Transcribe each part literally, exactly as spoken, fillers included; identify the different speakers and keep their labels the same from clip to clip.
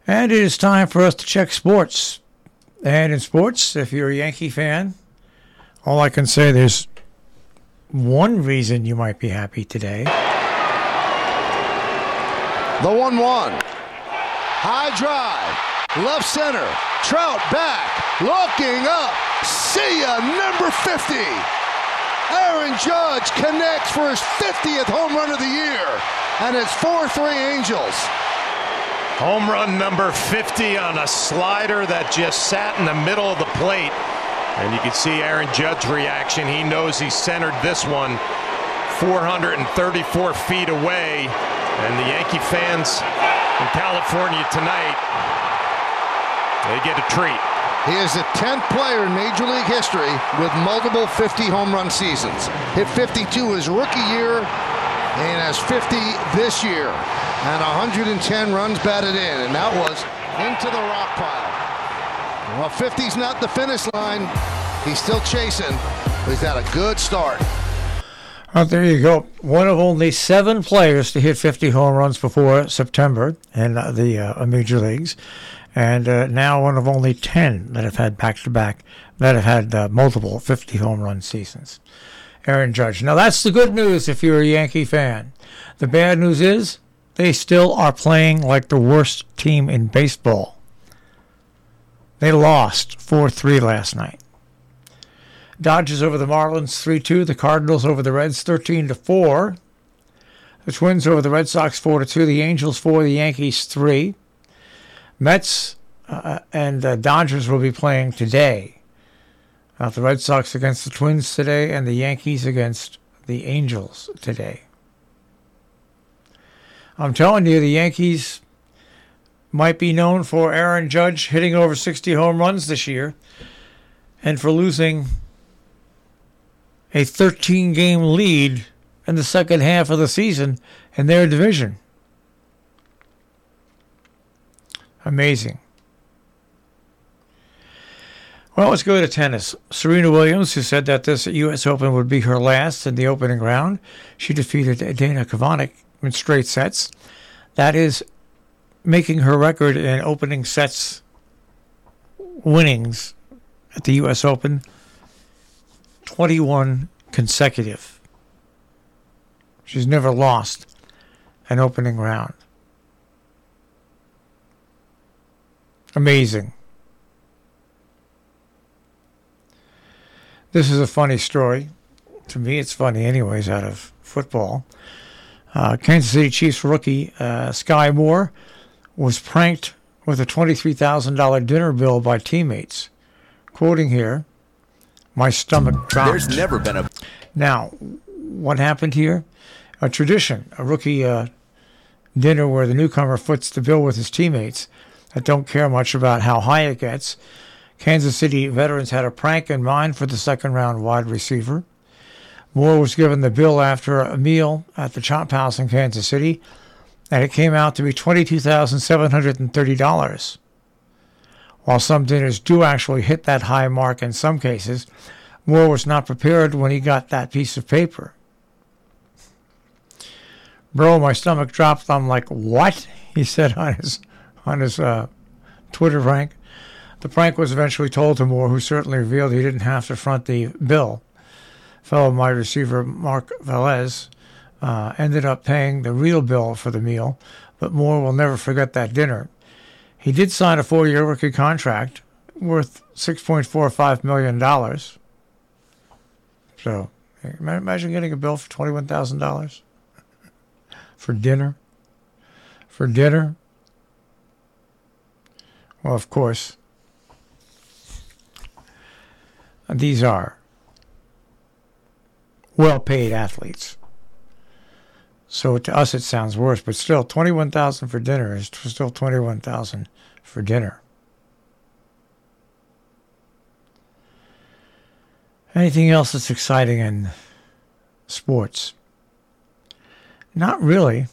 Speaker 1: And it is time for us to check sports. And in sports, if you're a Yankee fan, all I can say, there's one reason you might be happy today.
Speaker 2: The one one. High drive. Left center. Trout back. Looking up. See ya, number fifty. Aaron Judge connects for his fiftieth home run of the year. And it's four three Angels.
Speaker 3: Home run number fifty on a slider that just sat in the middle of the plate. And you can see Aaron Judge's reaction. He knows he centered this one four hundred thirty-four feet away. And the Yankee fans in California tonight, they get a treat.
Speaker 2: He is the tenth player in Major League history with multiple fifty home run seasons. Hit fifty-two his rookie year and has fifty this year. And one hundred ten runs batted in, and that was into the rock pile. Well, fifty's not the finish line. He's still chasing, but he's had a good start.
Speaker 1: Oh, there you go. One of only seven players to hit fifty home runs before September in uh, the uh, major leagues. And uh, now one of only ten that have had back-to-back, that have had uh, multiple fifty home run seasons. Aaron Judge. Now, that's the good news if you're a Yankee fan. The bad news is, they still are playing like the worst team in baseball. They lost four three last night. Dodgers over the Marlins three two. The Cardinals over the Reds thirteen to four. The Twins over the Red Sox four to two. The Angels four. The Yankees three. Mets uh, and uh, Dodgers will be playing today. Uh, the Red Sox against the Twins today, and the Yankees against the Angels today. I'm telling you, the Yankees might be known for Aaron Judge hitting over sixty home runs this year and for losing a thirteen-game lead in the second half of the season in their division. Amazing. Well, let's go to tennis. Serena Williams, who said that this U S Open would be her last in the opening round, she defeated Dana Kavanic in straight sets. That is making her record in opening sets winnings at the U S Open twenty-one consecutive. She's never lost an opening round. Amazing. This is a funny story. To me, it's funny anyways, out of football. Uh, Kansas City Chiefs rookie uh, Sky Moore was pranked with a twenty-three thousand dollars dinner bill by teammates. Quoting here, "My stomach dropped."
Speaker 4: There's never been a...
Speaker 1: Now, what happened here? A tradition, a rookie uh, dinner where the newcomer foots the bill with his teammates that don't care much about how high it gets. Kansas City veterans had a prank in mind for the second-round wide receiver. Moore was given the bill after a meal at the Chop House in Kansas City, and it came out to be twenty-two thousand seven hundred thirty dollars. While some dinners do actually hit that high mark in some cases, Moore was not prepared when he got that piece of paper. "Bro, my stomach dropped." I'm like, "What?" he said on his on his uh, Twitter prank. The prank was eventually told to Moore, who certainly revealed he didn't have to front the bill. Fellow wide receiver Mark Velez uh, ended up paying the real bill for the meal, but Moore will never forget that dinner. He did sign a four-year rookie contract worth six point four five million dollars. So, imagine getting a bill for twenty-one thousand dollars for dinner. For dinner. Well, of course, these are well-paid athletes. So to us it sounds worse, but still, twenty-one thousand dollars for dinner is still twenty-one thousand dollars for dinner. Anything else that's exciting in sports? Not really.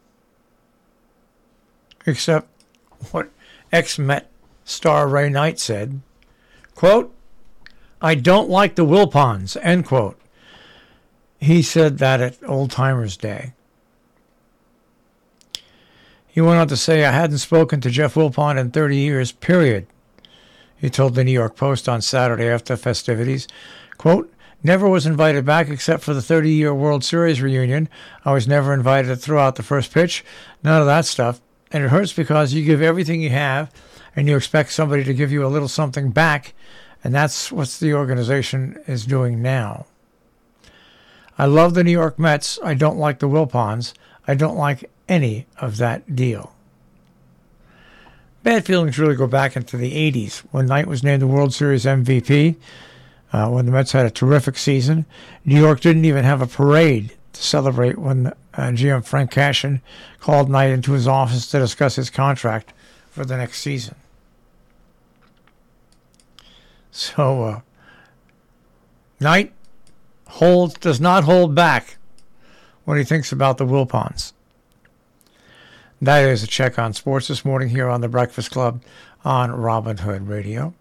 Speaker 1: Except what ex-Met star Ray Knight said. Quote, "I don't like the Wilpons," end quote. He said that at Old Timers Day. He went on to say, I hadn't spoken to Jeff Wilpon in thirty years, period. He told the New York Post on Saturday after festivities, quote, never was invited back except for the thirty-year World Series reunion. I was never invited to throw out the first pitch. None of that stuff. And it hurts because you give everything you have and you expect somebody to give you a little something back. And that's what the organization is doing now. I love the New York Mets. I don't like the Wilpons. I don't like any of that deal. Bad feelings really go back into the eighties when Knight was named the World Series M V P, uh, when the Mets had a terrific season. New York didn't even have a parade to celebrate when uh, G M Frank Cashin called Knight into his office to discuss his contract for the next season. So, uh, Knight holds, does not hold back when he thinks about the Wilpons. That is a check on sports this morning here on the Breakfast Club on Robin Hood Radio.